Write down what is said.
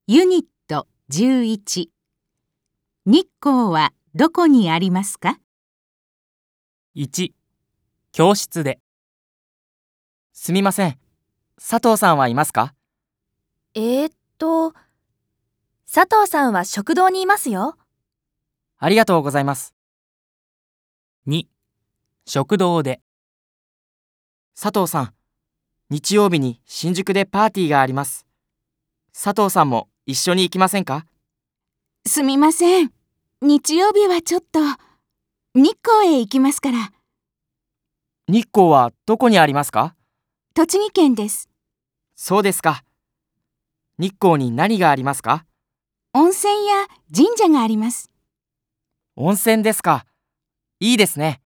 ユニット11。日光はどこにありますか？ 1、教室で。すみません。佐藤さんはいますか？ 佐藤さんは食堂にいますよ。 ありがとうございます。2、食堂で。佐藤さん、日曜日に新宿でパーティーがあります。佐藤さんも一緒に行きませんか？ すみません。日曜日はちょっと。日光へ行きますから。 日光はどこにありますか？ 栃木県です。 そうですか。日光に何がありますか？ 温泉や神社があります。 温泉ですか。いいですね。